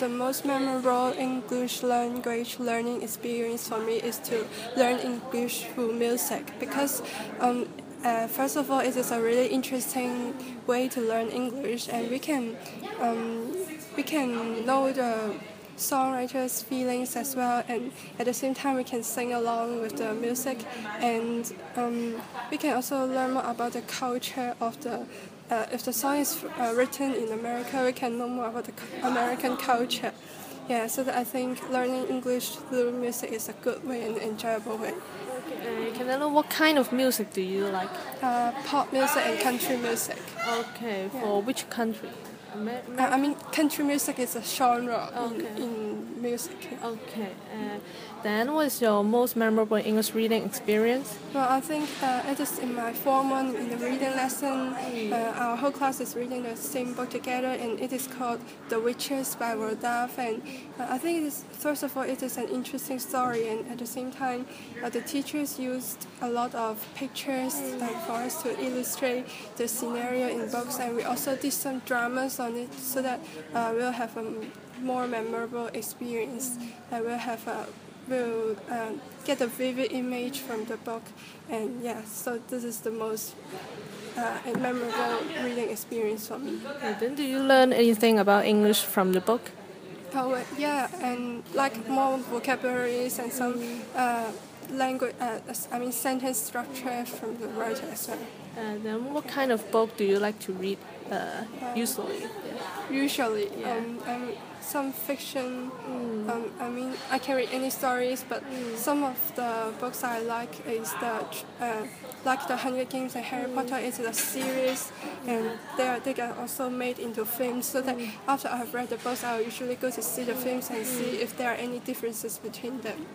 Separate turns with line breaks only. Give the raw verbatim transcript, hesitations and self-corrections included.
The most memorable English language learning experience for me is to learn English through music because um, uh, first of all, it is a really interesting way to learn English, and we can um, we can know the songwriters' feelings as well, and at the same time we can sing along with the music, and um, we can also learn more about the culture of the. Uh, if the song is uh, written in America, we can know more about the American culture. Yeah, so that I think learning English through music is a good way and enjoyable way.
Okay, uh, can I know what kind of music do you like?
Uh, pop music and country music.
Okay, for
Yeah.
which country? Amer-
Uh, I mean, country music is a genre
Okay.
in, in music.
Okay, uh, then what is your most memorable English reading experience?
Well, I think uh, it is in my form one in the reading lesson. Uh, our whole class is reading the same book together, and it is called The Witches by Rodolphe. And uh, I think it is, first of all, it is an interesting story, and at the same time, uh, the teachers used a lot of pictures uh, for us to illustrate the scenario in books, and we also did some dramas on it so that uh, we'll have a more memorable experience. Uh, we'll have a will uh, get a vivid image from the book, and yeah, so this is the most uh, memorable reading experience for me.
And then do you learn anything about English from the book?
Oh uh, yeah, and like more vocabularies and some uh, language, uh, I mean sentence structure from the writer as well.
And then what kind of book do you like to read uh, usually?
Usually,
Yeah.
um, um, some fiction. Um, I mean, I can read any stories, but some of the books I like is the uh, like the Hunger Games and Harry Potter. It's a series, and they are they are also made into films. So that after I have read the books, I will usually go to see the films and see if there are any differences between them.